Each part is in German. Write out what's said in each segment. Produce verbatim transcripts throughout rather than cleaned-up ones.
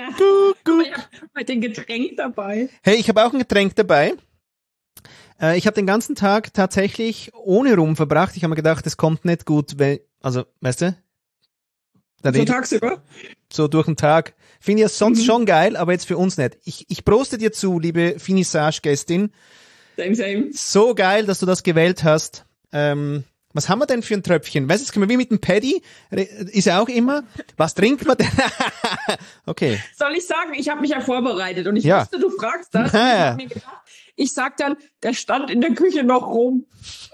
Guck, guck. Ich habe heute ein Getränk dabei. Hey, ich habe auch ein Getränk dabei. Äh, ich habe den ganzen Tag tatsächlich ohne Rum verbracht. Ich habe mir gedacht, das kommt nicht gut, weil, also, weißt du? Da So red- tagsüber? so durch den Tag. Finde ich ja sonst Mhm. schon geil, aber jetzt für uns nicht. Ich, ich proste dir zu, liebe Finissage-Gästin. Same, same. So geil, dass du das gewählt hast. Ähm, was haben wir denn für ein Tröpfchen? Weißt du, jetzt können wir wie mit dem Paddy, re- ist ja auch immer. Was trinkt man denn? Okay. Soll ich sagen, ich habe mich ja vorbereitet und ich Ja. wusste, du fragst das. Und ich Ja. habe mir gedacht, ich sag dann, der stand in der Küche noch rum.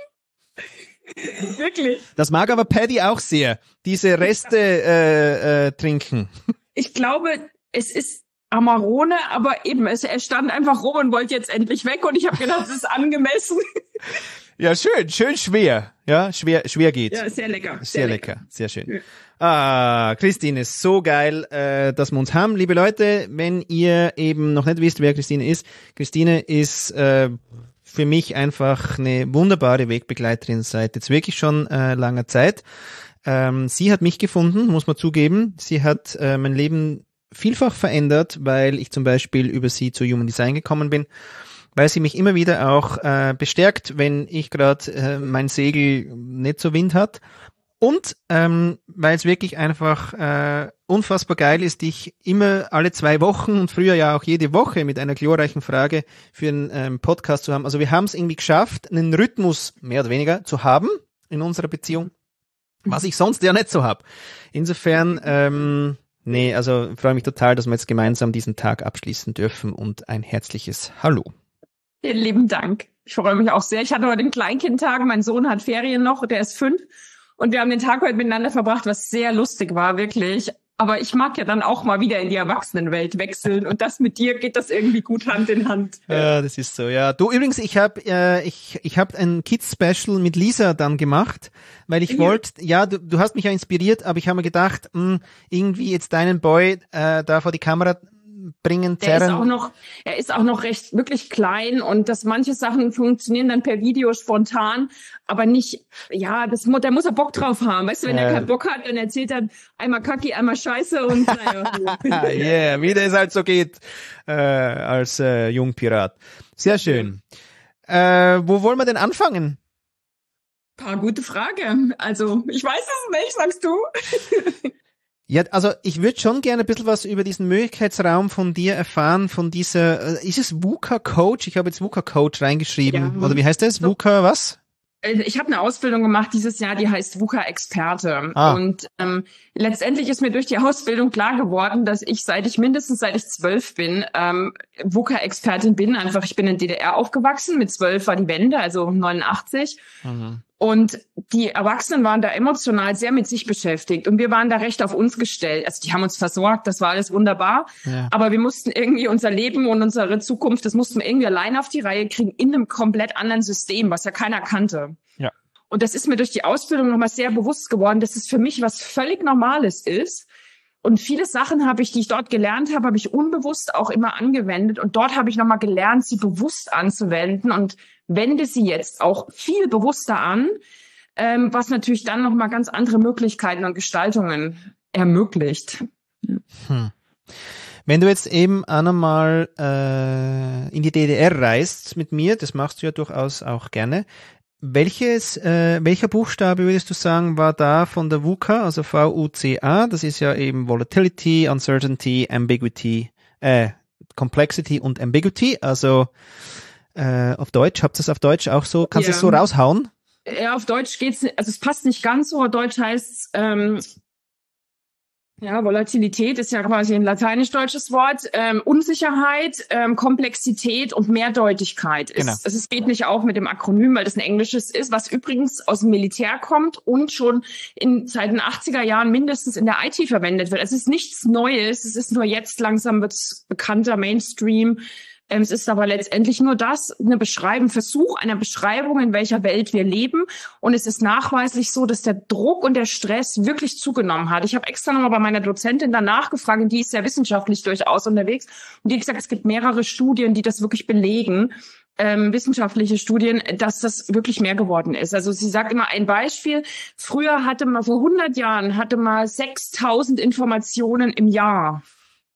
Wirklich. Das mag aber Paddy auch sehr. Diese Reste äh, äh, trinken. Ich glaube, es ist Amarone, aber eben, es, er stand einfach rum und wollte jetzt endlich weg und ich habe gedacht, es ist angemessen. Ja, schön, schön schwer. Ja, schwer, schwer geht's. Ja, sehr lecker. Sehr lecker, sehr schön. Ah, Christine, so geil, äh, dass wir uns haben. Liebe Leute, wenn ihr eben noch nicht wisst, wer Christine ist, Christine ist äh, für mich einfach eine wunderbare Wegbegleiterin seit jetzt wirklich schon äh, langer Zeit. Ähm, sie hat mich gefunden, muss man zugeben. Sie hat äh, mein Leben vielfach verändert, weil ich zum Beispiel über sie zu Human Design gekommen bin, weil sie mich immer wieder auch äh, bestärkt, wenn ich gerade äh, mein Segel nicht so Wind hat. Und ähm, weil es wirklich einfach äh, unfassbar geil ist, dich immer alle zwei Wochen und früher ja auch jede Woche mit einer glorreichen Frage für einen ähm, Podcast zu haben. Also wir haben es irgendwie geschafft, einen Rhythmus mehr oder weniger zu haben in unserer Beziehung, was ich sonst ja nicht so hab. Insofern, ähm, nee, also ich freue mich total, dass wir jetzt gemeinsam diesen Tag abschließen dürfen und ein herzliches Hallo. Vielen lieben Dank. Ich freue mich auch sehr. Ich hatte heute den Kleinkindtag. Mein Sohn hat Ferien noch, der ist fünf. Und wir haben den Tag heute miteinander verbracht, was sehr lustig war, wirklich. Aber ich mag ja dann auch mal wieder in die Erwachsenenwelt wechseln. Und das mit dir geht das irgendwie gut Hand in Hand. Ja, das ist so, ja. Du, übrigens, ich habe äh, ich ich hab ein Kids-Special mit Lisa dann gemacht, weil ich Ja. wollte, ja, du, du hast mich ja inspiriert, aber ich habe mir gedacht, mh, irgendwie jetzt deinen Boy äh, da vor die Kamera bringen, Der ist zerren. auch noch, er ist auch noch recht wirklich klein und dass manche Sachen funktionieren dann per Video spontan, aber nicht, ja, das mu- da muss er Bock drauf haben. Weißt du, wenn Ja. er keinen Bock hat, dann erzählt er einmal Kacki, einmal Scheiße und naja. Ah, yeah, wie das halt so geht äh, als äh, Jungpirat. Sehr schön. Äh, wo wollen wir denn anfangen? Paar gute Frage. Also, ich weiß es nicht, sagst du? Ja, also ich würde schon gerne ein bisschen was über diesen Möglichkeitsraum von dir erfahren, von dieser, äh, ist es VUCA-Coach? Ich habe jetzt VUCA-Coach reingeschrieben. Ja. Oder wie heißt das? So. VUCA was? Ich habe eine Ausbildung gemacht dieses Jahr, die heißt VUCA-Experte. Ah. Und ähm, letztendlich ist mir durch die Ausbildung klar geworden, dass ich, seit ich mindestens seit ich zwölf bin, ähm, VUCA-Expertin bin. Einfach, ich bin in D D R aufgewachsen. Mit zwölf war die Wende, also neunundachtzig. Mhm. Und die Erwachsenen waren da emotional sehr mit sich beschäftigt. Und wir waren da recht auf uns gestellt. Also die haben uns versorgt, das war alles wunderbar. Ja. Aber wir mussten irgendwie unser Leben und unsere Zukunft, das mussten wir irgendwie allein auf die Reihe kriegen in einem komplett anderen System, was ja keiner kannte. Ja. Und das ist mir durch die Ausbildung nochmal sehr bewusst geworden, dass es für mich was völlig Normales ist. Und viele Sachen habe ich, die ich dort gelernt habe, habe ich unbewusst auch immer angewendet. Und dort habe ich nochmal gelernt, sie bewusst anzuwenden und wende sie jetzt auch viel bewusster an, ähm, was natürlich dann nochmal ganz andere Möglichkeiten und Gestaltungen ermöglicht. Hm. Wenn du jetzt eben einmal äh, in die D D R reist mit mir, das machst du ja durchaus auch gerne, welches, äh, welcher Buchstabe würdest du sagen, war da von der VUCA, also V U C A, das ist ja eben Volatility, Uncertainty, Ambiguity, äh, Complexity und Ambiguity, also äh, auf Deutsch, habt ihr es auf Deutsch auch so, kannst du Ja. es so raushauen? Ja, auf Deutsch geht's, also es passt nicht ganz so. Deutsch heißt, ähm, ja, Volatilität ist ja quasi ein lateinisch-deutsches Wort. Ähm, Unsicherheit, ähm, Komplexität und Mehrdeutigkeit. Ist, Genau. also es geht nicht auch mit dem Akronym, weil das ein englisches ist, was übrigens aus dem Militär kommt und schon in seit den achtziger Jahren mindestens in der I T verwendet wird. Es ist nichts Neues, es ist nur jetzt langsam wird's bekannter, Mainstream. Ähm, es ist aber letztendlich nur das, eine Beschreibung, Versuch einer Beschreibung, in welcher Welt wir leben. Und es ist nachweislich so, dass der Druck und der Stress wirklich zugenommen hat. Ich habe extra nochmal bei meiner Dozentin danach gefragt, und die ist sehr wissenschaftlich durchaus unterwegs. Und die hat gesagt, es gibt mehrere Studien, die das wirklich belegen, ähm, wissenschaftliche Studien, dass das wirklich mehr geworden ist. Also sie sagt immer ein Beispiel. Früher hatte man, vor hundert Jahren, hatte man sechstausend Informationen im Jahr.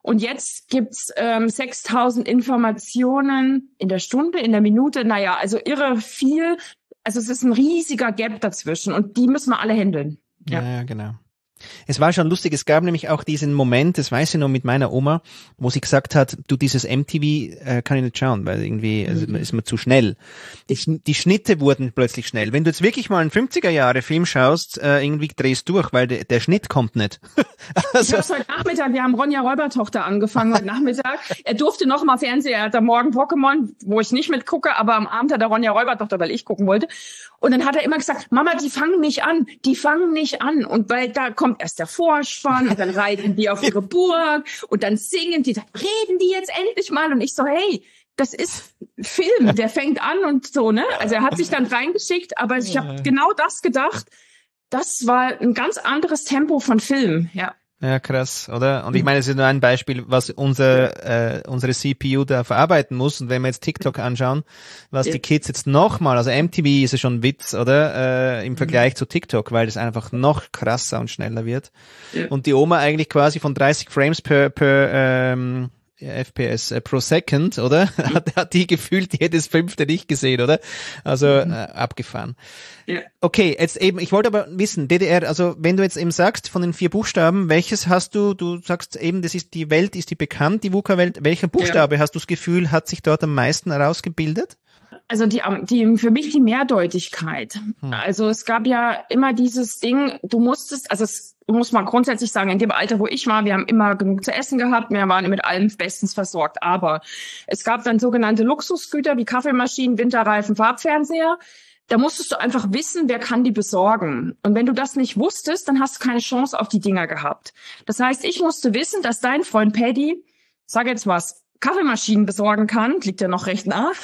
Und jetzt gibt's ähm, sechstausend Informationen in der Stunde, in der Minute. Naja, also irre viel. Also es ist ein riesiger Gap dazwischen und die müssen wir alle handeln. Ja, ja, genau. Es war schon lustig, es gab nämlich auch diesen Moment, das weiß ich noch mit meiner Oma, wo sie gesagt hat, du, dieses M T V äh, kann ich nicht schauen, weil irgendwie also, ist mir zu schnell. Die, die Schnitte wurden plötzlich schnell. Wenn du jetzt wirklich mal einen fünfziger-Jahre-Film schaust, äh, irgendwie drehst du durch, weil de, der Schnitt kommt nicht. Also, ich hab's heute Nachmittag, wir haben Ronja Räubertochter angefangen heute Nachmittag. Er durfte noch mal Fernseher, er hat am Morgen Pokémon, wo ich nicht mitgucke, aber am Abend hat er Ronja Räubertochter, weil ich gucken wollte. Und dann hat er immer gesagt, Mama, die fangen nicht an, die fangen nicht an. Und weil da kommt erst der Vorspann und dann reiten die auf ihre Burg und dann singen die, dann reden die jetzt endlich mal. Und ich so, hey, das ist Film, der fängt an und so, ne? Also er hat sich dann reingeschickt, aber ich habe genau das gedacht, das war ein ganz anderes Tempo von Film, ja. Ja, krass, oder? Und ich meine, es ist nur ein Beispiel, was unser äh, unsere C P U da verarbeiten muss. Und wenn wir jetzt TikTok anschauen, was ja. die Kids jetzt nochmal, also M T V ist ja schon ein Witz, oder? Äh, im Vergleich mhm. zu TikTok, weil das einfach noch krasser und schneller wird. Ja. Und die Oma eigentlich quasi von dreißig Frames per per ähm, F P S äh, pro Second, oder? Mhm. Hat, hat die gefühlt jedes fünfte nicht gesehen, oder? Also mhm. äh, abgefahren. Ja. Okay, jetzt eben, ich wollte aber wissen, D D R, also wenn du jetzt eben sagst, von den vier Buchstaben, welches hast du, du sagst eben, das ist die Welt, ist die bekannt, die V U C A-Welt, welcher Buchstabe ja. hast du das Gefühl, hat sich dort am meisten herausgebildet? Also die, die für mich die Mehrdeutigkeit. Hm. Also es gab ja immer dieses Ding, du musstest, also es muss man grundsätzlich sagen, in dem Alter, wo ich war, wir haben immer genug zu essen gehabt, wir waren mit allem bestens versorgt, aber es gab dann sogenannte Luxusgüter wie Kaffeemaschinen, Winterreifen, Farbfernseher. Da musstest du einfach wissen, wer kann die besorgen. Und wenn du das nicht wusstest, dann hast du keine Chance auf die Dinger gehabt. Das heißt, ich musste wissen, dass dein Freund Paddy, sag jetzt was, Kaffeemaschinen besorgen kann, liegt ja noch recht nah.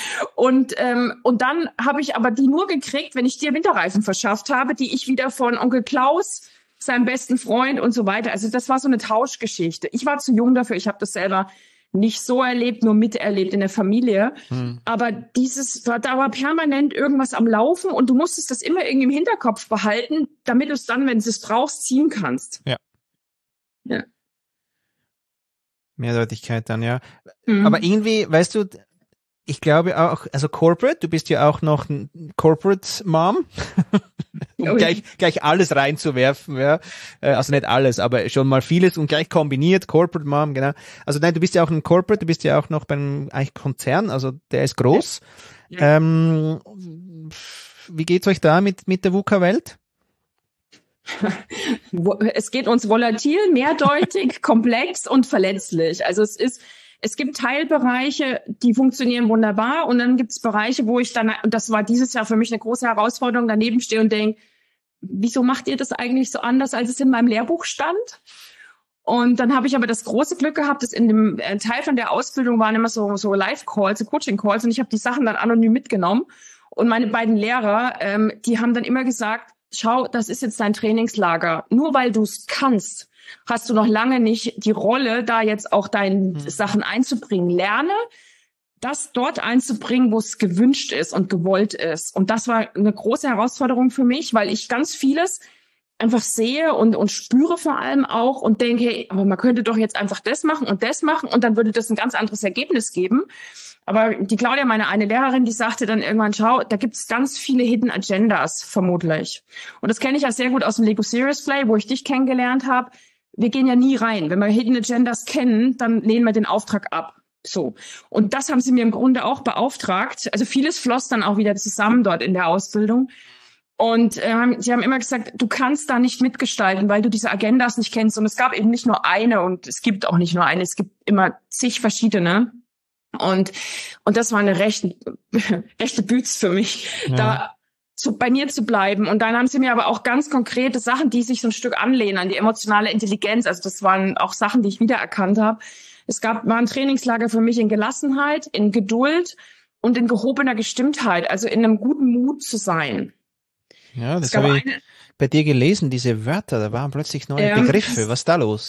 und ähm, und dann habe ich aber die nur gekriegt, wenn ich dir Winterreifen verschafft habe, die ich wieder von Onkel Klaus, seinem besten Freund und so weiter. Also das war so eine Tauschgeschichte. Ich war zu jung dafür, ich habe das selber nicht so erlebt, nur miterlebt in der Familie. Hm. Aber dieses, da war permanent irgendwas am Laufen und du musstest das immer irgendwie im Hinterkopf behalten, damit du es dann, wenn du es brauchst, ziehen kannst. Ja. Ja. Mehrdeutigkeit dann, ja. Mhm. Aber irgendwie, weißt du, ich glaube auch, also Corporate, du bist ja auch noch ein Corporate Mom, um oh, gleich, gleich alles reinzuwerfen, ja. Also nicht alles, aber schon mal vieles und gleich kombiniert, Corporate Mom, genau. Also nein, du bist ja auch ein Corporate, du bist ja auch noch beim eigentlich Konzern, also der ist groß. Ja. Ja. Ähm, wie geht's euch da mit, mit der V U C A-Welt? Es geht uns volatil, mehrdeutig, komplex und verletzlich. Also es ist, es gibt Teilbereiche, die funktionieren wunderbar und dann gibt es Bereiche, wo ich dann, und das war dieses Jahr für mich eine große Herausforderung, daneben stehe und denke, wieso macht ihr das eigentlich so anders, als es in meinem Lehrbuch stand? Und dann habe ich aber das große Glück gehabt, dass in dem Teil von der Ausbildung waren immer so, so Live-Calls, so Coaching-Calls und ich habe die Sachen dann anonym mitgenommen und meine beiden Lehrer, ähm, die haben dann immer gesagt, schau, das ist jetzt dein Trainingslager. Nur weil du es kannst, hast du noch lange nicht die Rolle, da jetzt auch deine mhm. Sachen einzubringen. Lerne, das dort einzubringen, wo es gewünscht ist und gewollt ist. Und das war eine große Herausforderung für mich, weil ich ganz vieles einfach sehe und, und spüre vor allem auch und denke, hey, aber man könnte doch jetzt einfach das machen und das machen und dann würde das ein ganz anderes Ergebnis geben. Aber die Claudia, meine eine Lehrerin, die sagte dann irgendwann, schau, da gibt es ganz viele Hidden Agendas, vermutlich. Und das kenne ich ja sehr gut aus dem Lego Serious Play, wo ich dich kennengelernt habe. Wir gehen ja nie rein. Wenn wir Hidden Agendas kennen, dann lehnen wir den Auftrag ab. So. Und das haben sie mir im Grunde auch beauftragt. Also vieles floss dann auch wieder zusammen dort in der Ausbildung. Und äh, sie haben immer gesagt, du kannst da nicht mitgestalten, weil du diese Agendas nicht kennst. Und es gab eben nicht nur eine und es gibt auch nicht nur eine. Es gibt immer zig verschiedene. Und, und das war eine rechte, rechte Büts für mich, ja. da zu, bei mir zu bleiben. Und dann haben sie mir aber auch ganz konkrete Sachen, die sich so ein Stück anlehnen an die emotionale Intelligenz. Also das waren auch Sachen, die ich wiedererkannt habe. Es gab, war ein Trainingslager für mich in Gelassenheit, in Geduld und in gehobener Gestimmtheit, also in einem guten Mut zu sein. Ja, das habe ich bei dir gelesen, diese Wörter, da waren plötzlich neue ähm, Begriffe. Was ist da los?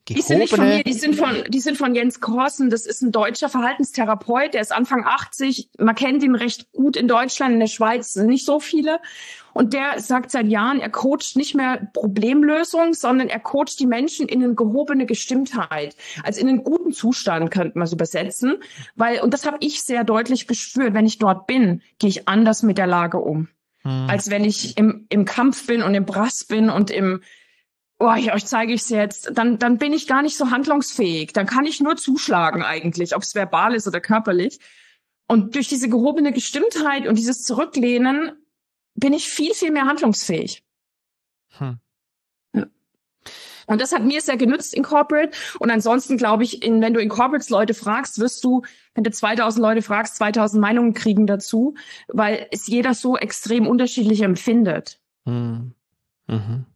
Die sind nicht von mir, die sind von, die sind von Jens Korsen. Das ist ein deutscher Verhaltenstherapeut, der ist Anfang achtzig. Man kennt ihn recht gut in Deutschland, in der Schweiz sind nicht so viele. Und der sagt seit Jahren, er coacht nicht mehr Problemlösung, sondern er coacht die Menschen in eine gehobene Gestimmtheit. Also in einen guten Zustand, könnte man es übersetzen. Weil, und das habe ich sehr deutlich gespürt, wenn ich dort bin, gehe ich anders mit der Lage um. Hm. Als wenn ich im, im Kampf bin und im Brass bin und im Oh, ich, euch zeige ich es jetzt, dann, dann bin ich gar nicht so handlungsfähig. Dann kann ich nur zuschlagen eigentlich, ob es verbal ist oder körperlich. Und durch diese gehobene Gestimmtheit und dieses Zurücklehnen bin ich viel, viel mehr handlungsfähig. Hm. Ja. Und das hat mir sehr genützt in Corporate. Und ansonsten glaube ich, in, wenn du in Corporates Leute fragst, wirst du, wenn du zweitausend Leute fragst, zweitausend Meinungen kriegen dazu, weil es jeder so extrem unterschiedlich empfindet. Hm. Mhm.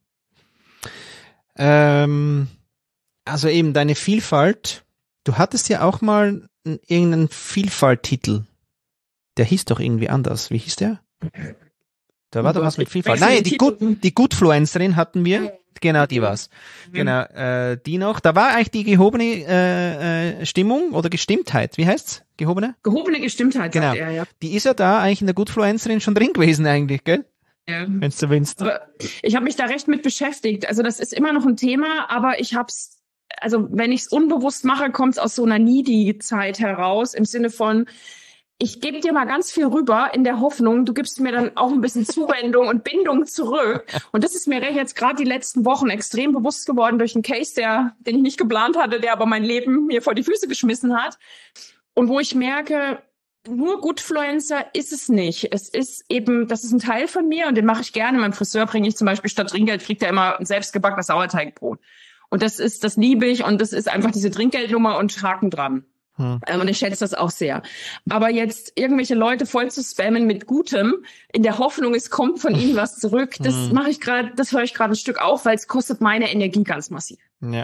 Ähm, also eben deine Vielfalt. Du hattest ja auch mal irgendeinen Vielfalt-Titel. Der hieß doch irgendwie anders. Wie hieß der? Da war doch was mit Vielfalt. Nein, die, Good, die Goodfluencerin hatten wir. Genau, die war's. Genau, äh, die noch. Da war eigentlich die gehobene äh, äh, Stimmung oder Gestimmtheit. Wie heißt's? Gehobene? Gehobene Gestimmtheit, genau. Sagt er, ja. Die ist ja da eigentlich in der Goodfluencerin schon drin gewesen eigentlich, gell? Ja. Wenn's du willst. Aber ich habe mich da recht mit beschäftigt. Also das ist immer noch ein Thema, aber ich hab's, also wenn ich es unbewusst mache, kommt es aus so einer Needy-Zeit heraus, im Sinne von, ich gebe dir mal ganz viel rüber in der Hoffnung, du gibst mir dann auch ein bisschen Zuwendung und Bindung zurück. Und das ist mir jetzt gerade die letzten Wochen extrem bewusst geworden durch einen Case, der, den ich nicht geplant hatte, der aber mein Leben mir vor die Füße geschmissen hat. Und wo ich merke, nur Goodfluencer ist es nicht. Es ist eben, das ist ein Teil von mir und den mache ich gerne. Meinem Friseur bringe ich zum Beispiel statt Trinkgeld, kriegt er immer ein selbstgebackenes Sauerteigbrot. Und das ist, das liebe ich und das ist einfach diese Trinkgeldnummer und Haken dran. Hm. Und ich schätze das auch sehr. Aber jetzt irgendwelche Leute voll zu spammen mit Gutem, in der Hoffnung, es kommt von ihnen was zurück, das hm. mache ich gerade, das höre ich gerade ein Stück auf, weil es kostet meine Energie ganz massiv. Ja.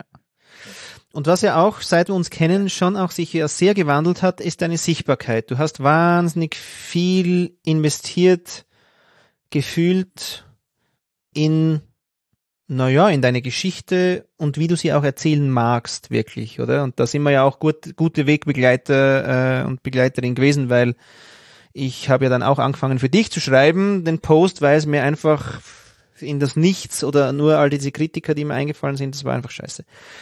Und was ja auch, seit wir uns kennen, schon auch sich ja sehr gewandelt hat, ist deine Sichtbarkeit. Du hast wahnsinnig viel investiert, gefühlt in, naja, in deine Geschichte und wie du sie auch erzählen magst, wirklich, oder? Und da sind wir ja auch gut, gute Wegbegleiter äh, und Begleiterin gewesen, weil ich habe ja dann auch angefangen für dich zu schreiben, den Post, weil es mir einfach in das Nichts oder nur all diese Kritiker, die mir eingefallen sind, das war einfach scheiße.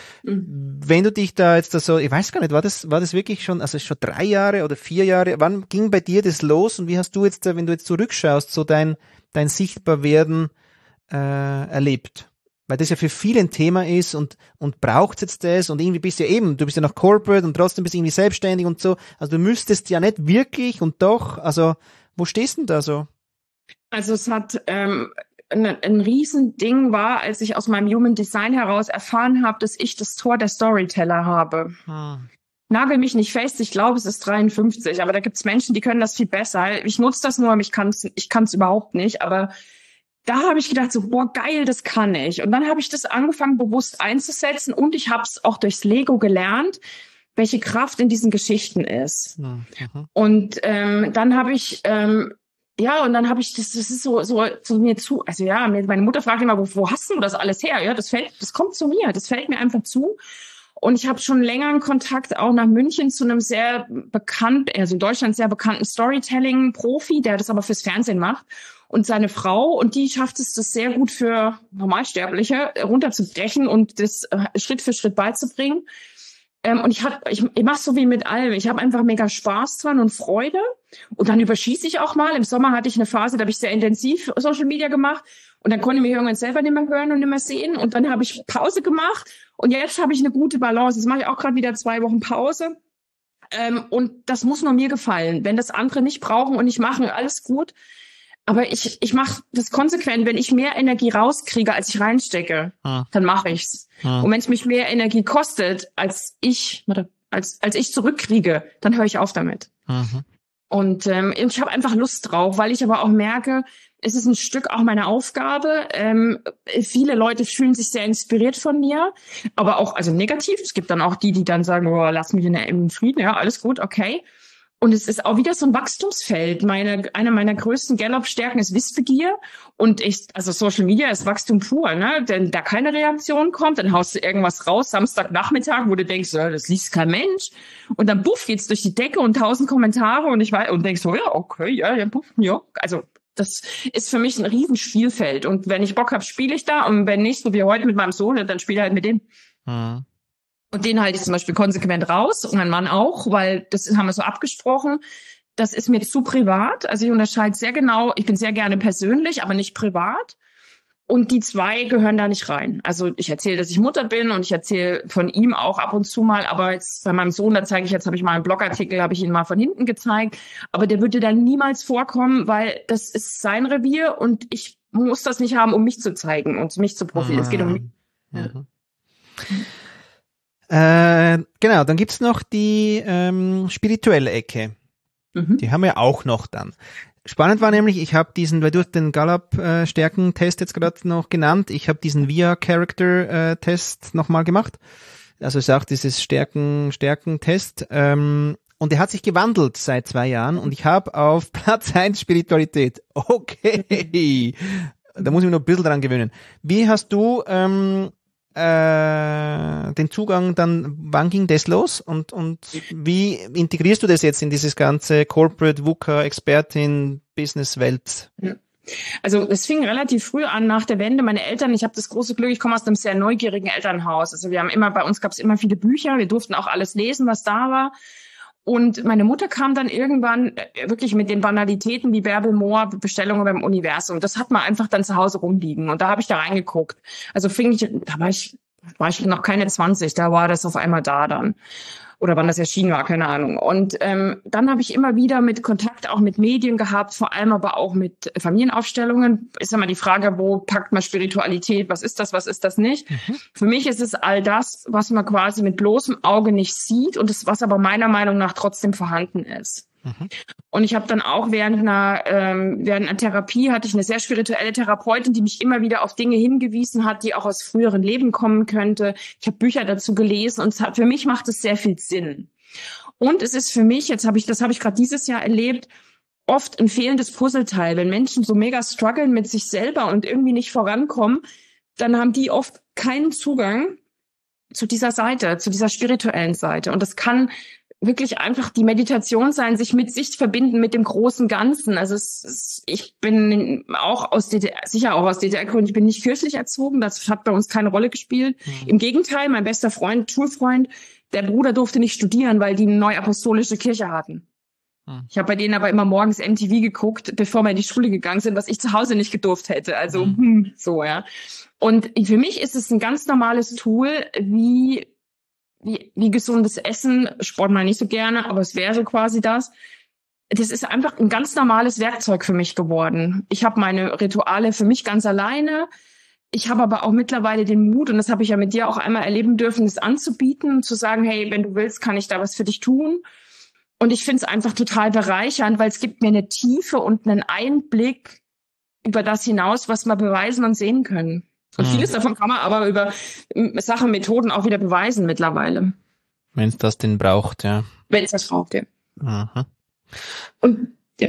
Mhm. Wenn du dich da jetzt da so, ich weiß gar nicht, war das, war das wirklich schon, also schon drei Jahre oder vier Jahre, wann ging bei dir das los und wie hast du jetzt, wenn du jetzt zurückschaust, so dein, dein Sichtbarwerden äh, erlebt? Weil das ja für viele ein Thema ist und, und braucht jetzt das und irgendwie bist du ja eben, du bist ja noch Corporate und trotzdem bist du irgendwie selbstständig und so, also du müsstest ja nicht wirklich und doch, also wo stehst du denn da so? Also es hat, ähm, Ein, ein Riesending war, als ich aus meinem Human Design heraus erfahren habe, dass ich das Tor der Storyteller habe. Hm. Nagel mich nicht fest, ich glaube, es ist dreiundfünfzig, aber da gibt's Menschen, die können das viel besser. Ich nutze das nur, aber ich kann's, ich kann's überhaupt nicht. Aber da habe ich gedacht, so, boah, geil, das kann ich. Und dann habe ich das angefangen, bewusst einzusetzen und ich habe es auch durchs Lego gelernt, welche Kraft in diesen Geschichten ist. Mhm. Und ähm, dann habe ich ähm, Ja, und dann habe ich, das, das ist so, so, so mir zu, also ja, meine Mutter fragt immer, wo, wo hast du das alles her? Ja, das fällt, das kommt zu mir, das fällt mir einfach zu. Und ich habe schon länger einen Kontakt auch nach München zu einem sehr bekannten, also in Deutschland sehr bekannten Storytelling-Profi, der das aber fürs Fernsehen macht. Und seine Frau, und die schafft es, das sehr gut für Normalsterbliche runterzubrechen und das äh, Schritt für Schritt beizubringen. Ähm, und ich hab, ich, ich mache so wie mit allem. Ich habe einfach mega Spaß dran und Freude. Und dann überschieße ich auch mal. Im Sommer hatte ich eine Phase, da habe ich sehr intensiv Social Media gemacht. Und dann konnte ich mich irgendwann selber nicht mehr hören und nicht mehr sehen. Und dann habe ich Pause gemacht. Und jetzt habe ich eine gute Balance. Jetzt mache ich auch gerade wieder zwei Wochen Pause. Ähm, und das muss nur mir gefallen. Wenn das andere nicht brauchen und nicht machen, alles gut. Aber ich ich mache das konsequent. Wenn ich mehr Energie rauskriege, als ich reinstecke, hm. dann mache ich's. Hm. Und wenn es mich mehr Energie kostet, als ich als als ich zurückkriege, dann höre ich auf damit. Mhm. Und ähm, ich habe einfach Lust drauf, weil ich aber auch merke, es ist ein Stück auch meine Aufgabe. Ähm, viele Leute fühlen sich sehr inspiriert von mir, aber auch also negativ. Es gibt dann auch die, die dann sagen, oh, lass mich in, in Frieden, ja, alles gut, okay. Und es ist auch wieder so ein Wachstumsfeld. Meine, eine meiner größten Gallup-Stärken ist Wissbegier. Und ich, also Social Media ist Wachstum pur, ne? Wenn da keine Reaktion kommt, dann haust du irgendwas raus, Samstagnachmittag, wo du denkst, ja, das liest kein Mensch. Und dann buff, geht's durch die Decke und tausend Kommentare und ich weiß, und denkst so, ja, okay, ja, ja, buff, ja. Also, das ist für mich ein riesen Spielfeld. Und wenn ich Bock habe, spiele ich da. Und wenn nicht, so wie heute mit meinem Sohn, dann spiele ich halt mit dem. Mhm. Und den halte ich zum Beispiel konsequent raus und mein Mann auch, weil das haben wir so abgesprochen. Das ist mir zu privat. Also ich unterscheide sehr genau, ich bin sehr gerne persönlich, aber nicht privat. Und die zwei gehören da nicht rein. Also ich erzähle, dass ich Mutter bin und ich erzähle von ihm auch ab und zu mal. Aber jetzt bei meinem Sohn, da zeige ich, jetzt habe ich mal einen Blogartikel, habe ich ihn mal von hinten gezeigt. Aber der würde dann niemals vorkommen, weil das ist sein Revier und ich muss das nicht haben, um mich zu zeigen und mich zu profilieren. Es geht um mich. Mhm. Äh, genau, dann gibt's noch die ähm, spirituelle Ecke. Mhm. Die haben wir auch noch dann. Spannend war nämlich, ich habe diesen, weil du hast den Gallup-Stärken-Test jetzt gerade noch genannt, ich habe diesen V I A-Character-Test nochmal gemacht. Also es ist auch dieses Stärken, Stärken-Test. Ähm, und der hat sich gewandelt seit zwei Jahren und ich habe auf Platz eins Spiritualität. Okay. Da muss ich mich noch ein bisschen dran gewöhnen. Wie hast du ähm, äh, den Zugang dann, wann ging das los und und wie integrierst du das jetzt in dieses ganze Corporate V U C A Expertin Business Welt? Ja. Also es fing relativ früh an nach der Wende. Meine Eltern, ich habe das große Glück, ich komme aus einem sehr neugierigen Elternhaus. Also wir haben immer, bei uns gab es immer viele Bücher, wir durften auch alles lesen, was da war. Und meine Mutter kam dann irgendwann wirklich mit den Banalitäten wie Bärbel Mohr, Bestellungen beim Universum. Das hat man einfach dann zu Hause rumliegen. Und da habe ich da reingeguckt. Also fing ich, da war ich, war ich noch keine zwanzig, da war das auf einmal da dann. Oder wann das erschienen war, keine Ahnung. Und ähm, dann habe ich immer wieder mit Kontakt auch mit Medien gehabt, vor allem aber auch mit Familienaufstellungen. Ist immer die Frage, wo packt man Spiritualität? Was ist das, was ist das nicht? Mhm. Für mich ist es all das, was man quasi mit bloßem Auge nicht sieht und das, was aber meiner Meinung nach trotzdem vorhanden ist. Mhm. Und ich habe dann auch während einer, ähm, während einer Therapie hatte ich eine sehr spirituelle Therapeutin, die mich immer wieder auf Dinge hingewiesen hat, die auch aus früheren Leben kommen könnte. Ich habe Bücher dazu gelesen und es hat, für mich macht es sehr viel Sinn. Und es ist für mich, jetzt habe ich, das habe ich gerade dieses Jahr erlebt, oft ein fehlendes Puzzleteil. Wenn Menschen so mega strugglen mit sich selber und irgendwie nicht vorankommen, dann haben die oft keinen Zugang zu dieser Seite, zu dieser spirituellen Seite. Und das kann wirklich einfach die Meditation sein, sich mit sich verbinden, mit dem großen Ganzen. Also es, es, ich bin auch aus D D R, sicher auch aus D D R-Gründen, ich bin nicht kirchlich erzogen, das hat bei uns keine Rolle gespielt. Mhm. Im Gegenteil, mein bester Freund, Schulfreund, der Bruder durfte nicht studieren, weil die eine neuapostolische Kirche hatten. Mhm. Ich habe bei denen aber immer morgens M T V geguckt, bevor wir in die Schule gegangen sind, was ich zu Hause nicht gedurft hätte. Also mhm. hm, so, ja. Und für mich ist es ein ganz normales Tool, wie Wie, wie gesundes Essen, Sport mal nicht so gerne, aber es wäre so quasi das. Das ist einfach ein ganz normales Werkzeug für mich geworden. Ich habe meine Rituale für mich ganz alleine. Ich habe aber auch mittlerweile den Mut, und das habe ich ja mit dir auch einmal erleben dürfen, das anzubieten, zu sagen, hey, wenn du willst, kann ich da was für dich tun. Und ich finde es einfach total bereichernd, weil es gibt mir eine Tiefe und einen Einblick über das hinaus, was wir beweisen und sehen können. Und vieles davon kann man aber über Sachen, Methoden auch wieder beweisen mittlerweile. Wenn es das denn braucht, ja. Wenn es das braucht, ja. Aha. Und, ja.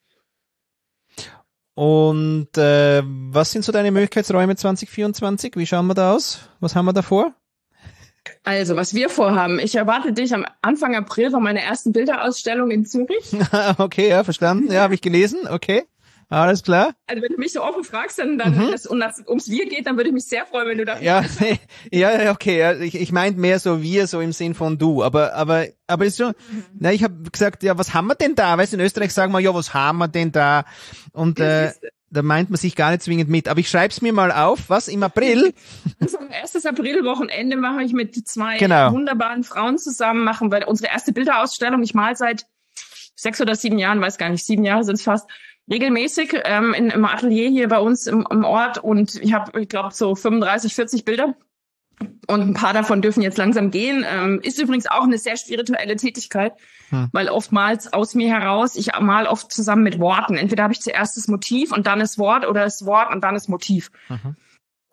Und äh, was sind so deine Möglichkeitsräume zwanzig vierundzwanzig? Wie schauen wir da aus? Was haben wir da vor? Also, was wir vorhaben. Ich erwarte dich am Anfang April von meiner ersten Bilderausstellung in Zürich. Okay, ja, verstanden. Ja, habe ich gelesen. Okay. Alles klar. Also wenn du mich so offen fragst, dann, dann mhm. wenn es um das, ums Wir geht, dann würde ich mich sehr freuen, wenn du da ja, ja, okay. Ja, ich, ich meinte mehr so wir, so im Sinn von du. Aber, aber, aber ist schon. Mhm. Na, ich habe gesagt, ja, was haben wir denn da? Weißt du, in Österreich sagen wir, ja, was haben wir denn da? Und äh, da meint man sich gar nicht zwingend mit. Aber ich schreib's mir mal auf. Was im April? Also am erstes Aprilwochenende mache ich mit zwei genau. wunderbaren Frauen zusammen machen, weil unsere erste Bilderausstellung. Ich mal seit sechs oder sieben Jahren, weiß gar nicht, sieben Jahre sind es fast. Regelmäßig ähm, in, im Atelier hier bei uns im, im Ort und ich habe, ich glaube, so fünfunddreißig, vierzig Bilder und ein paar davon dürfen jetzt langsam gehen. Ähm, ist übrigens auch eine sehr spirituelle Tätigkeit, hm. weil oftmals aus mir heraus, ich mal oft zusammen mit Worten. Entweder habe ich zuerst das Motiv und dann das Wort oder das Wort und dann das Motiv. Mhm.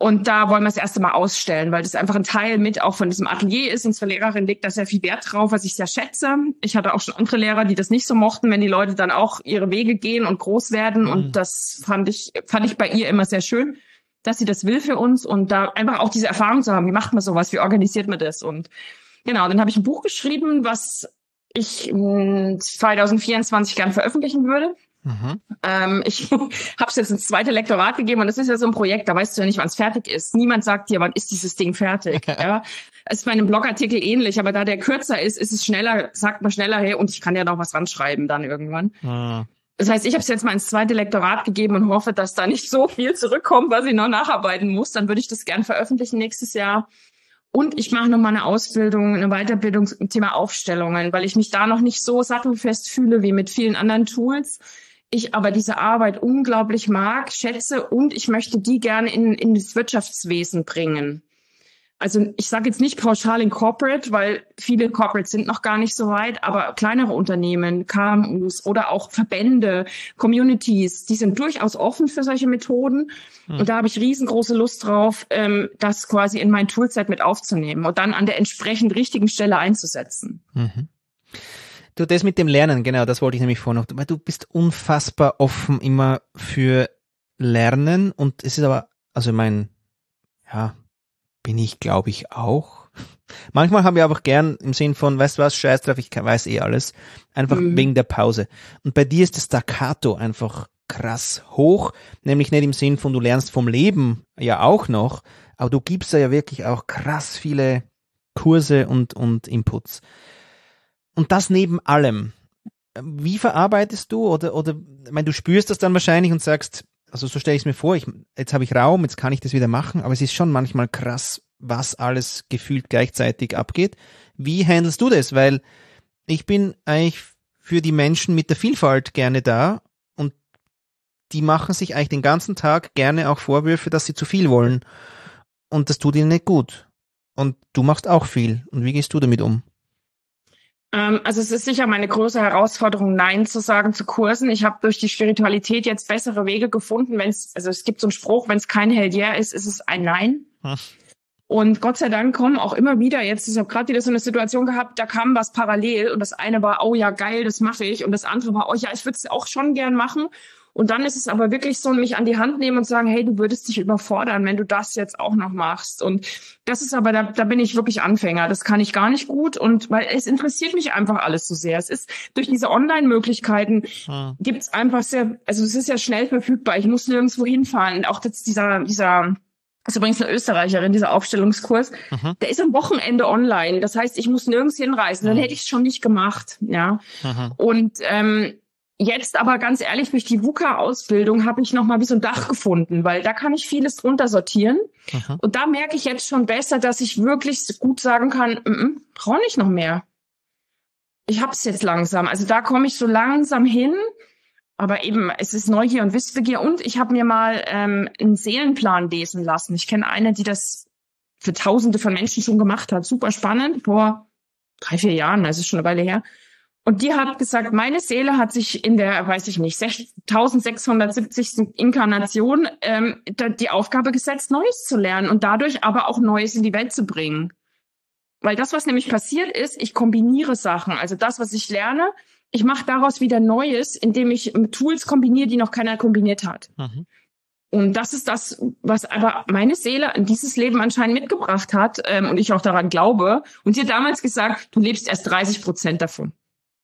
Und da wollen wir das erste Mal ausstellen, weil das einfach ein Teil mit auch von diesem Atelier ist. Unsere Lehrerin legt da sehr viel Wert drauf, was ich sehr schätze. Ich hatte auch schon andere Lehrer, die das nicht so mochten, wenn die Leute dann auch ihre Wege gehen und groß werden. Mhm. Und das fand ich, fand ich bei ihr immer sehr schön, dass sie das will für uns und da einfach auch diese Erfahrung zu haben. Wie macht man sowas? Wie organisiert man das? Und genau, dann habe ich ein Buch geschrieben, was ich zwanzig vierundzwanzig gern veröffentlichen würde. Mhm. Ähm, ich habe es jetzt ins zweite Lektorat gegeben und das ist ja so ein Projekt, da weißt du ja nicht, wann es fertig ist. Niemand sagt dir, wann ist dieses Ding fertig. Ja, es ist bei einem Blogartikel ähnlich, aber da der kürzer ist, ist es schneller, sagt man schneller, hey, und ich kann ja noch was ranschreiben dann irgendwann. Mhm. Das heißt, ich habe es jetzt mal ins zweite Lektorat gegeben und hoffe, dass da nicht so viel zurückkommt, was ich noch nacharbeiten muss. Dann würde ich das gern veröffentlichen nächstes Jahr. Und ich mache noch mal eine Ausbildung, eine Weiterbildung zum Thema Aufstellungen, weil ich mich da noch nicht so sattelfest fühle wie mit vielen anderen Tools. Ich aber diese Arbeit unglaublich mag, schätze und ich möchte die gerne in, in das Wirtschaftswesen bringen. Also ich sage jetzt nicht pauschal in Corporate, weil viele Corporates sind noch gar nicht so weit, aber kleinere Unternehmen, K M Us oder auch Verbände, Communities, die sind durchaus offen für solche Methoden. Hm. Und da habe ich riesengroße Lust drauf, ähm, das quasi in mein Toolset mit aufzunehmen und dann an der entsprechend richtigen Stelle einzusetzen. Mhm. Du, das mit dem Lernen, genau, das wollte ich nämlich vorhin noch, weil du bist unfassbar offen immer für Lernen und es ist aber, also ich meine, ja, bin ich, glaube ich, auch. Manchmal haben wir einfach gern im Sinn von, weißt du was, scheiß drauf, ich weiß eh alles, einfach mhm. wegen der Pause. Und bei dir ist das Staccato einfach krass hoch, nämlich nicht im Sinn von, du lernst vom Leben ja auch noch, aber du gibst ja wirklich auch krass viele Kurse und, und Inputs. Und das neben allem. Wie verarbeitest du oder, oder, ich meine, du spürst das dann wahrscheinlich und sagst, also so stelle ich es mir vor, ich, jetzt habe ich Raum, jetzt kann ich das wieder machen, aber es ist schon manchmal krass, was alles gefühlt gleichzeitig abgeht. Wie handelst du das? Weil ich bin eigentlich für die Menschen mit der Vielfalt gerne da und die machen sich eigentlich den ganzen Tag gerne auch Vorwürfe, dass sie zu viel wollen und das tut ihnen nicht gut. Und du machst auch viel. Und wie gehst du damit um? Also es ist sicher meine große Herausforderung, Nein zu sagen zu Kursen. Ich habe durch die Spiritualität jetzt bessere Wege gefunden. Wenn es, also es gibt so einen Spruch, wenn es kein Hell yeah ist, ist es ein Nein. Hm. Und Gott sei Dank kommen auch immer wieder jetzt, ich habe gerade wieder so eine Situation gehabt, da kam was parallel und das eine war, oh ja, geil, das mache ich. Und das andere war, oh ja, ich würde es auch schon gern machen. Und dann ist es aber wirklich so, mich an die Hand nehmen und sagen, hey, du würdest dich überfordern, wenn du das jetzt auch noch machst. Und das ist aber, da, da bin ich wirklich Anfänger. Das kann ich gar nicht gut. Und weil es interessiert mich einfach alles so sehr. Es ist durch diese Online-Möglichkeiten hm. gibt's einfach sehr, also es ist ja schnell verfügbar. Ich muss nirgendwo hinfahren. Und auch jetzt dieser, dieser, das ist übrigens eine Österreicherin, dieser Aufstellungskurs, mhm. der ist am Wochenende online. Das heißt, ich muss nirgends hinreisen. Dann mhm. hätte ich es schon nicht gemacht. Ja. Mhm. Und, ähm, jetzt aber ganz ehrlich, durch die VUCA-Ausbildung habe ich nochmal wie so ein Dach gefunden, weil da kann ich vieles drunter sortieren. Aha. Und da merke ich jetzt schon besser, dass ich wirklich gut sagen kann, m-m, brauche nicht noch mehr. Ich habe es jetzt langsam. Also da komme ich so langsam hin. Aber eben, es ist Neugier und Wissbegier. Und ich habe mir mal ähm, einen Seelenplan lesen lassen. Ich kenne eine, die das für Tausende von Menschen schon gemacht hat. Super spannend, vor drei, vier Jahren, also ist schon eine Weile her. Und die hat gesagt, meine Seele hat sich in der, weiß ich nicht, eintausendsechshundertsiebzig Inkarnation ähm, die Aufgabe gesetzt, Neues zu lernen und dadurch aber auch Neues in die Welt zu bringen. Weil das, was nämlich passiert ist, ich kombiniere Sachen. Also das, was ich lerne, ich mache daraus wieder Neues, indem ich Tools kombiniere, die noch keiner kombiniert hat. Mhm. Und das ist das, was aber meine Seele in dieses Leben anscheinend mitgebracht hat ähm, und ich auch daran glaube. Und sie hat damals gesagt, du lebst erst dreißig Prozent davon.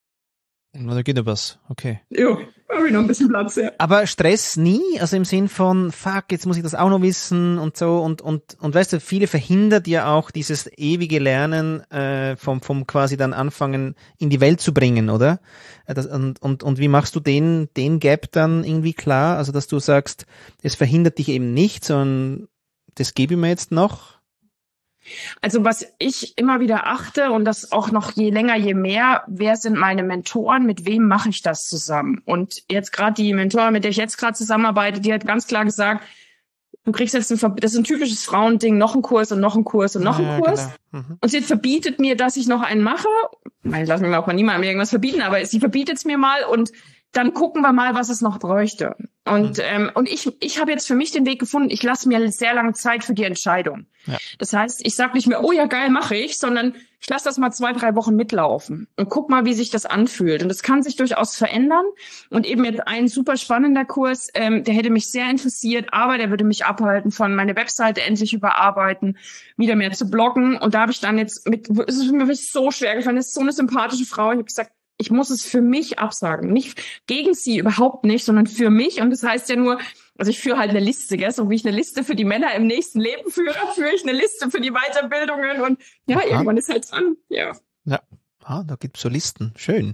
Da geht ja was, okay. Ja, habe ich noch ein bisschen Platz, ja. Aber Stress nie, also im Sinn von, fuck, jetzt muss ich das auch noch wissen und so und und und weißt du, viele verhindert ja auch dieses ewige Lernen äh, vom vom quasi dann anfangen in die Welt zu bringen, oder? Das, und und und wie machst du den den Gap dann irgendwie klar, also dass du sagst, es verhindert dich eben nicht, sondern das gebe ich mir jetzt noch? Also was ich immer wieder achte und das auch noch je länger, je mehr, wer sind meine Mentoren, mit wem mache ich das zusammen? Und jetzt gerade die Mentorin, mit der ich jetzt gerade zusammenarbeite, die hat ganz klar gesagt, du kriegst jetzt, ein, das ist ein typisches Frauending, noch einen Kurs und noch einen Kurs und noch einen ja, Kurs. Mhm. Und sie verbietet mir, dass ich noch einen mache. Ich lasse mir auch mal niemandem irgendwas verbieten, aber sie verbietet es mir mal und dann gucken wir mal, was es noch bräuchte. Und mhm. ähm, und ich ich habe jetzt für mich den Weg gefunden, ich lasse mir sehr lange Zeit für die Entscheidung. Ja. Das heißt, ich sage nicht mehr, oh ja, geil, mache ich, sondern ich lasse das mal zwei, drei Wochen mitlaufen und guck mal, wie sich das anfühlt. Und das kann sich durchaus verändern. Und eben jetzt ein super spannender Kurs, ähm, der hätte mich sehr interessiert, aber der würde mich abhalten von meine Webseite endlich überarbeiten, wieder mehr zu bloggen. Und da habe ich dann jetzt mit, es ist mir wirklich so schwer gefallen, das ist so eine sympathische Frau. Ich habe gesagt, ich muss es für mich absagen. Nicht gegen sie, überhaupt nicht, sondern für mich. Und das heißt ja nur, also ich führe halt eine Liste, gell? So wie ich eine Liste für die Männer im nächsten Leben führe, führe ich eine Liste für die Weiterbildungen. Und ja, Aha. irgendwann ist halt dran. Ja. Ja, ah, da gibt's so Listen. Schön.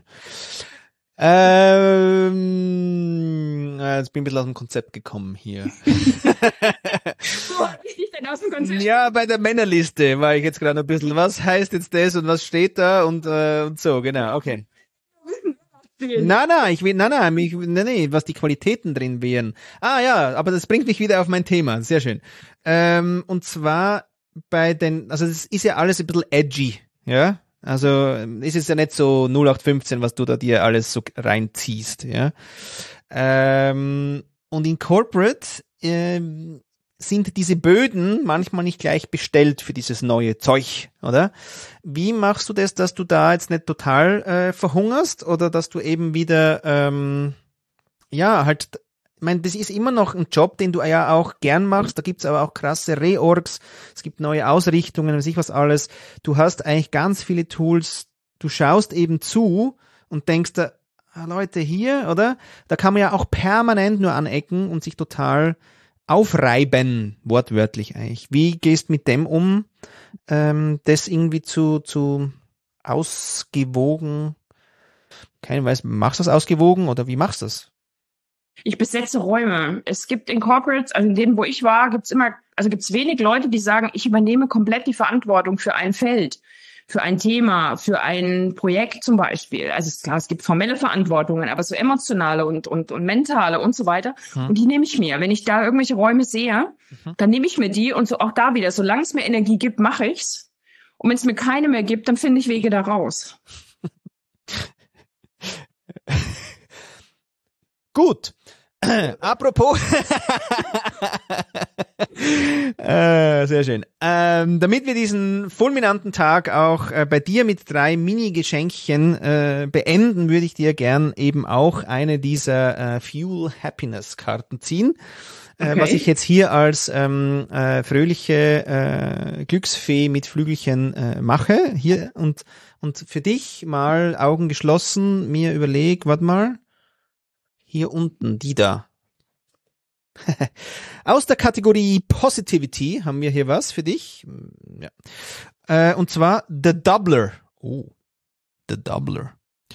Ähm, jetzt bin ich ein bisschen aus dem Konzept gekommen hier. Wo hab ich dich denn aus dem Konzept? Ja, bei der Männerliste war ich jetzt gerade ein bisschen, was heißt jetzt das und was steht da und, äh, und so, genau, okay. Nein, nein, ich will, nein, nein, mich, nein, nein, was die Qualitäten drin wären. Ah ja, aber das bringt mich wieder auf mein Thema, sehr schön. Ähm, und zwar bei den, also das ist ja alles ein bisschen edgy, ja. Also ist es ja nicht so null acht fünfzehn, was du da dir alles so reinziehst, ja. Ähm, und in Corporate ähm, sind diese Böden manchmal nicht gleich bestellt für dieses neue Zeug, oder? Wie machst du das, dass du da jetzt nicht total äh, verhungerst oder dass du eben wieder, ähm, ja, halt, ich meine, das ist immer noch ein Job, den du ja auch gern machst, da gibt's aber auch krasse Reorgs, es gibt neue Ausrichtungen, weiß ich was alles, du hast eigentlich ganz viele Tools, du schaust eben zu und denkst da, ah, Leute, hier, oder? Da kann man ja auch permanent nur anecken und sich total aufreiben, wortwörtlich eigentlich. Wie gehst mit dem um, ähm, das irgendwie zu, zu ausgewogen, keiner weiß, machst du das ausgewogen oder wie machst du das? Ich besetze Räume. Es gibt in Corporates, also in denen, wo ich war, gibt's immer, also gibt's wenig Leute, die sagen, ich übernehme komplett die Verantwortung für ein Feld, für ein Thema, für ein Projekt zum Beispiel. Also es, klar, es gibt formelle Verantwortungen, aber so emotionale und und und mentale und so weiter. Mhm. Und die nehme ich mir. Wenn ich da irgendwelche Räume sehe, mhm. dann nehme ich mir die und so auch da wieder. Solange es mir Energie gibt, mache ich's. Und wenn es mir keine mehr gibt, dann finde ich Wege da raus. Gut. Apropos, äh, sehr schön. Ähm, damit wir diesen fulminanten Tag auch äh, bei dir mit drei Mini-Geschenkchen äh, beenden, würde ich dir gern eben auch eine dieser äh, Fuel Happiness Karten ziehen. Okay. Äh, was ich jetzt hier als ähm, äh, fröhliche äh, Glücksfee mit Flügelchen äh, mache. Hier und und für dich mal Augen geschlossen, mir überleg, warte mal. Hier unten, die da. Aus der Kategorie Positivity haben wir hier was für dich. Ja. Äh, und zwar The Doubler. Oh, The Doubler.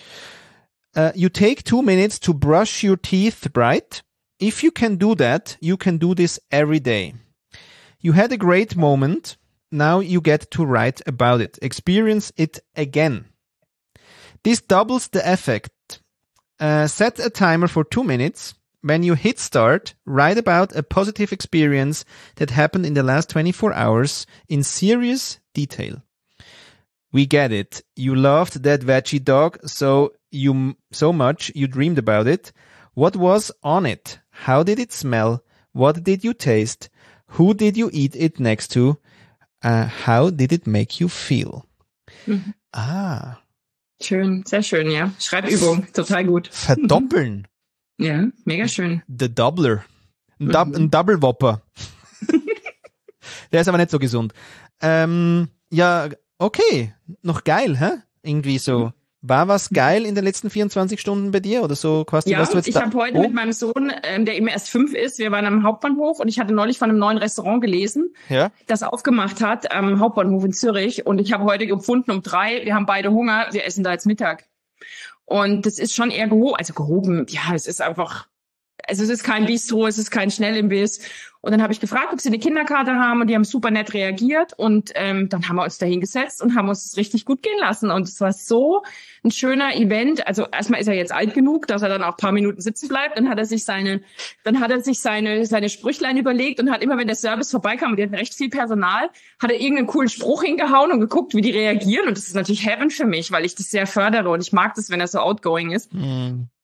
Uh, you take two minutes to brush your teeth bright. If you can do that, you can do this every day. You had a great moment. Now you get to write about it. Experience it again. This doubles the effect. Uh, set a timer for two minutes. When you hit start, write about a positive experience that happened in the last twenty-four hours in serious detail. We get it. You loved that veggie dog so you so much you dreamed about it. What was on it? How did it smell? What did you taste? Who did you eat it next to? Uh, how did it make you feel? Mhm. Ah. Schön, sehr schön, ja. Schreibübung, total gut. Verdoppeln. Ja, mega schön. The Doubler. Ein, Dub- Mhm. ein Double Whopper. Der ist aber nicht so gesund. Ähm, ja, okay. Noch geil, hä? Irgendwie so. War was geil in den letzten vierundzwanzig Stunden bei dir oder so? Quasi, Ja, was du jetzt ich da- habe heute oh. mit meinem Sohn, ähm, der eben erst fünf ist, wir waren am Hauptbahnhof und ich hatte neulich von einem neuen Restaurant gelesen, Ja? das aufgemacht hat am Hauptbahnhof in Zürich. Und ich habe heute gefunden um drei, wir haben beide Hunger, wir essen da jetzt Mittag. Und das ist schon eher gehoben, also gehoben, ja, es ist einfach, also es ist kein Bistro, es ist kein Schnellimbiss. Und dann habe ich gefragt, ob sie eine Kinderkarte haben und die haben super nett reagiert. Und ähm, dann haben wir uns da hingesetzt und haben uns das richtig gut gehen lassen. Und es war so ein schöner Event. Also erstmal ist er jetzt alt genug, dass er dann auch ein paar Minuten sitzen bleibt. Dann hat er sich seine, dann hat er sich seine seine Sprüchlein überlegt und hat immer, wenn der Service vorbeikam, und die hatten recht viel Personal, hat er irgendeinen coolen Spruch hingehauen und geguckt, wie die reagieren. Und das ist natürlich Heaven für mich, weil ich das sehr fördere und ich mag das, wenn er so outgoing ist. Mhm.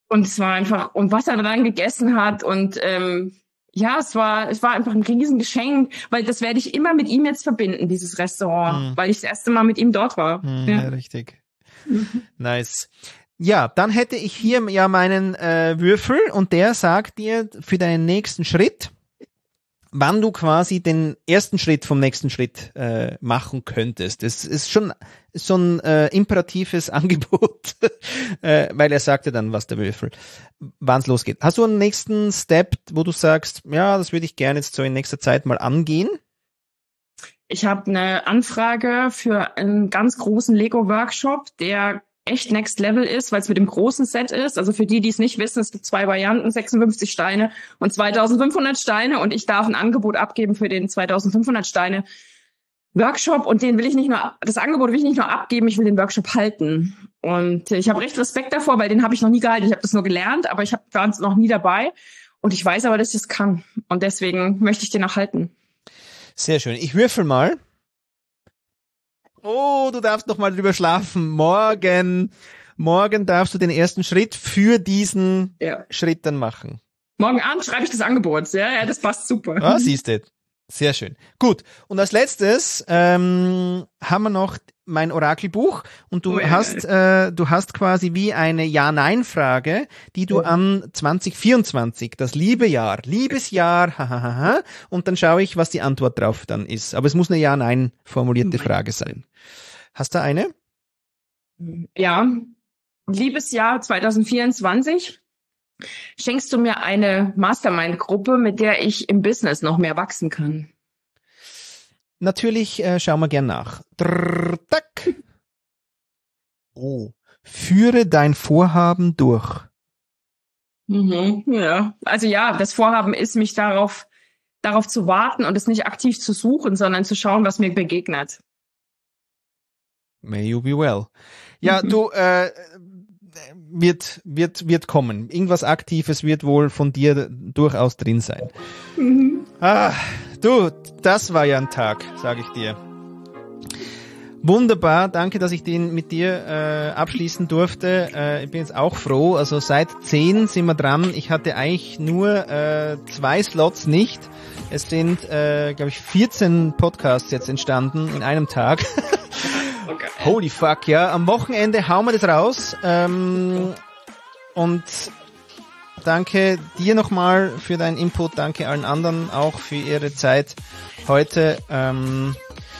Und es war einfach, und was er dann gegessen hat und ähm, ja, es war es war einfach ein Riesengeschenk, weil das werde ich immer mit ihm jetzt verbinden, dieses Restaurant, mhm. weil ich das erste Mal mit ihm dort war. Mhm, ja. ja, richtig. Mhm. Nice. Ja, dann hätte ich hier ja meinen äh, Würfel und der sagt dir für deinen nächsten Schritt, wann du quasi den ersten Schritt vom nächsten Schritt äh, machen könntest. Das ist schon so ein äh, imperatives Angebot, äh, weil er sagte dann, was der Würfel, wann es losgeht. Hast du einen nächsten Step, wo du sagst, ja, das würde ich gerne jetzt so in nächster Zeit mal angehen? Ich habe eine Anfrage für einen ganz großen Lego-Workshop, der echt Next Level ist, weil es mit dem großen Set ist. Also für die, die es nicht wissen, es gibt zwei Varianten, sechsundfünfzig Steine und zweitausendfünfhundert Steine und ich darf ein Angebot abgeben für den zweitausendfünfhundert Steine Workshop und den will ich nicht nur, das Angebot will ich nicht nur abgeben, ich will den Workshop halten. Und ich habe recht Respekt davor, weil den habe ich noch nie gehalten. Ich habe das nur gelernt, aber ich hab, war noch nie dabei und ich weiß aber, dass ich das kann und deswegen möchte ich den auch halten. Sehr schön. Ich würfel mal. Oh, du darfst noch mal drüber schlafen. Morgen, morgen darfst du den ersten Schritt für diesen ja. Schritt dann machen. Morgen Abend schreibe ich das Angebot. Ja, ja, das passt super. Ah, siehst du. Sehr schön. Gut. Und als letztes ähm, haben wir noch mein Orakelbuch und du oh, ja, hast äh, du hast quasi wie eine Ja-Nein-Frage, die du ja. am zwanzig vierundzwanzig, das Liebejahr, Liebesjahr, hahaha, und dann schaue ich, was die Antwort drauf dann ist. Aber es muss eine Ja-Nein formulierte Frage sein. Hast du eine? Ja. Liebesjahr zwanzig vierundzwanzig. Schenkst du mir eine Mastermind-Gruppe, mit der ich im Business noch mehr wachsen kann? Natürlich äh, schauen wir gern nach. Drrr, tack. Oh. Führe dein Vorhaben durch. Mhm, ja, also ja, das Vorhaben ist, mich darauf, darauf zu warten und es nicht aktiv zu suchen, sondern zu schauen, was mir begegnet. May you be well. Ja, mhm. du, äh, wird, wird, wird kommen. Irgendwas Aktives wird wohl von dir durchaus drin sein. Mhm. Ah, du, das war ja ein Tag, sage ich dir. Wunderbar, danke, dass ich den mit dir äh, abschließen durfte. Äh, ich bin jetzt auch froh, also seit zehn sind wir dran. Ich hatte eigentlich nur äh, zwei Slots nicht. Es sind, äh, glaube ich, vierzehn Podcasts jetzt entstanden in einem Tag. Okay. Holy fuck, ja. Am Wochenende hauen wir das raus. Ähm, und danke dir nochmal für deinen Input. Danke allen anderen auch für ihre Zeit heute. Ähm,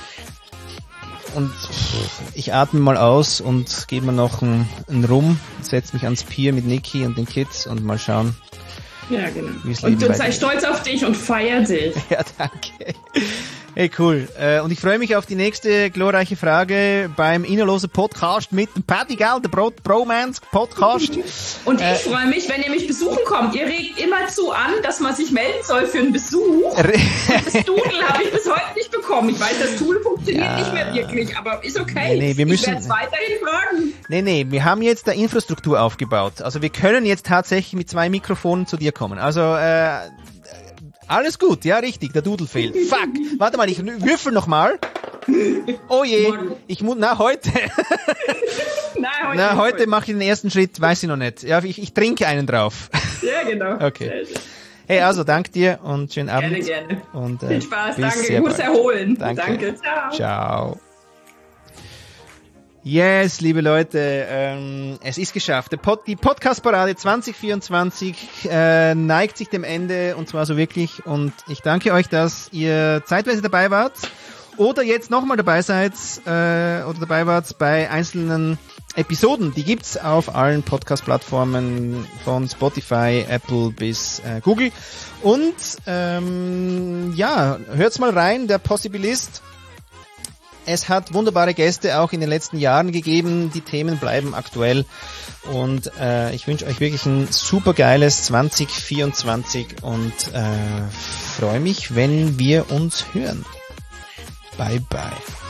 und ich atme mal aus und gebe mir noch einen, einen Rum. Setze mich ans Pier mit Niki und den Kids und mal schauen. Ja, genau. Und du sei stolz auf dich und feier dich. Ja, danke. Hey, cool. Äh, und ich freue mich auf die nächste glorreiche Frage beim Innerlose Podcast mit dem Paddy, gell? Der Bro- Bromance Podcast. Und ich äh, freue mich, wenn ihr mich besuchen kommt. Ihr regt immer zu an, dass man sich melden soll für einen Besuch. Und das Doodle habe ich bis heute nicht bekommen. Ich weiß, das Tool funktioniert ja. nicht mehr wirklich, aber ist okay. Nee, nee, wir müssen, ich werde es weiterhin fragen. Nee, nee, wir haben jetzt da Infrastruktur aufgebaut. Also wir können jetzt tatsächlich mit zwei Mikrofonen zu dir kommen. Also, äh, alles gut, ja, richtig, der Doodle fehlt. Fuck, warte mal, ich würfel noch mal. Oh je, ich muss, na, heute. Nein, heute na, heute gut. Mache ich den ersten Schritt, weiß ich noch nicht. Ja, ich, ich trinke einen drauf. Ja, genau. Okay. Hey, also, dank dir und schönen Abend. Gerne, gerne. Und, äh, viel Spaß, danke, ich muss erholen. Danke. Danke, ciao. Ciao. Yes, liebe Leute, ähm, es ist geschafft. Der Pod, die Podcast-Parade zwanzig vierundzwanzig äh, neigt sich dem Ende und zwar so wirklich. Und ich danke euch, dass ihr zeitweise dabei wart oder jetzt nochmal dabei seid äh, oder dabei wart bei einzelnen Episoden. Die gibt's auf allen Podcast-Plattformen von Spotify, Apple bis äh, Google. Und ähm, ja, hört's mal rein, der Possibilist. Es hat wunderbare Gäste auch in den letzten Jahren gegeben. Die Themen bleiben aktuell. Und äh, ich wünsche euch wirklich ein super geiles zwanzig vierundzwanzig und äh, freue mich, wenn wir uns hören. Bye, bye.